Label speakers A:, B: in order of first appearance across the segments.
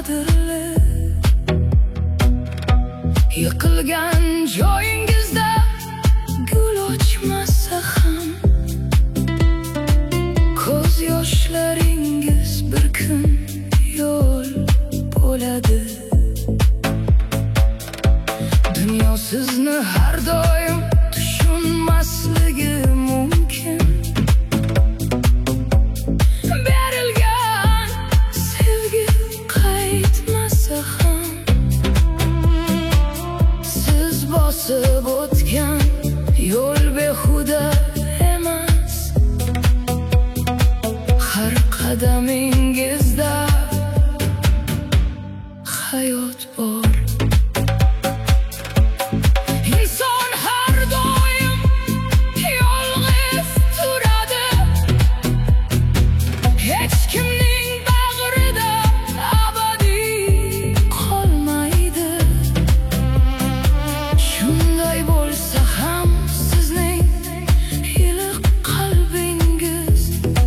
A: qadrli. Yiqilgan joyingizda gul ochmasa ham, ko'z yoshlaringiz bir kun yo'l bo'ladi. Dunyo sizni har doim tushunmasligi mumkin. Berilgan sevgi qaytmasa ham, siz bosib o'tgan yo'l behuda emas. Har qadamingizda hayot bor. Inson har doim yolg'iz turadi, hech kimning bag'rida abadiy qolmaydi. Shunday bo'lsa ham sizning iliq qalbingiz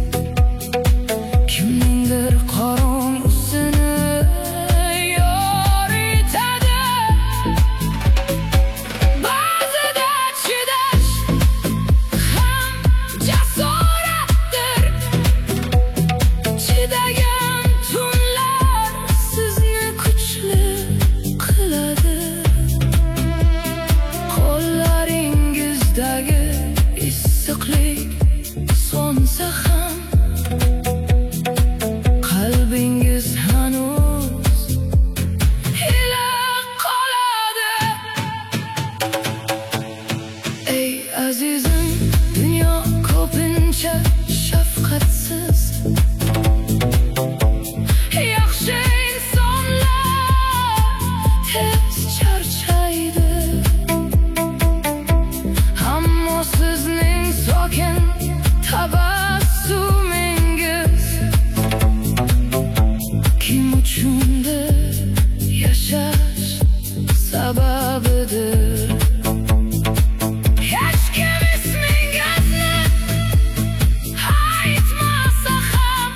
A: kimningdir qorong'usini yoritadi. Ba'zida chidash ham jasoratdir. Chidagan tunlar sizni kuchli qiladi. Qo'llaringizdagi issiqlik so'nsa ham, qalbingiz hanuz iliq qoladi. Ey azizim, dunyo ko'pincha shafqatsiz. Yaxshi insonlar tez charchaydi, ammo sizning sokin tabassumingiz kim uchundir yashash sababidir. Hech kim ismingizni aytmasa ham,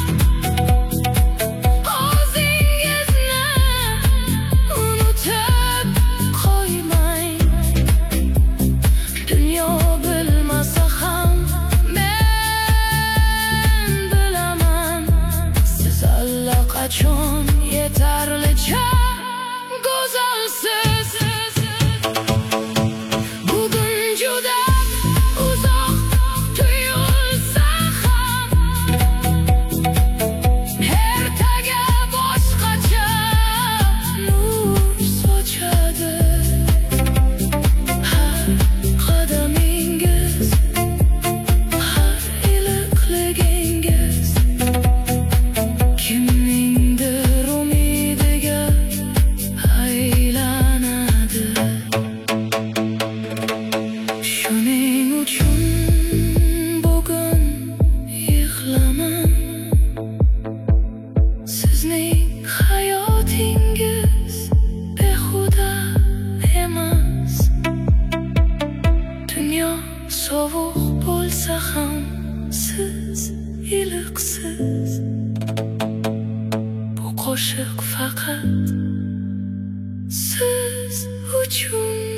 A: o'zingizni unutib qo'ymang. Dunyo bilmasa ham men bilaman, siz allaqachon yetarlicha go'zalsiz. Bugun juda uzoq tuyulsa ham, ertaga boshqacha nur sochadi. Har qadamingiz, har iliqligingiz kimningdir umidiga aylanadi. Shuning uchun bugun yig'laman. Sizning hayotingiz behuda emas. Dunyo sovuq bo'lsa ham, siz iliqsiz. Bu qo'shiq faqat siz uchun.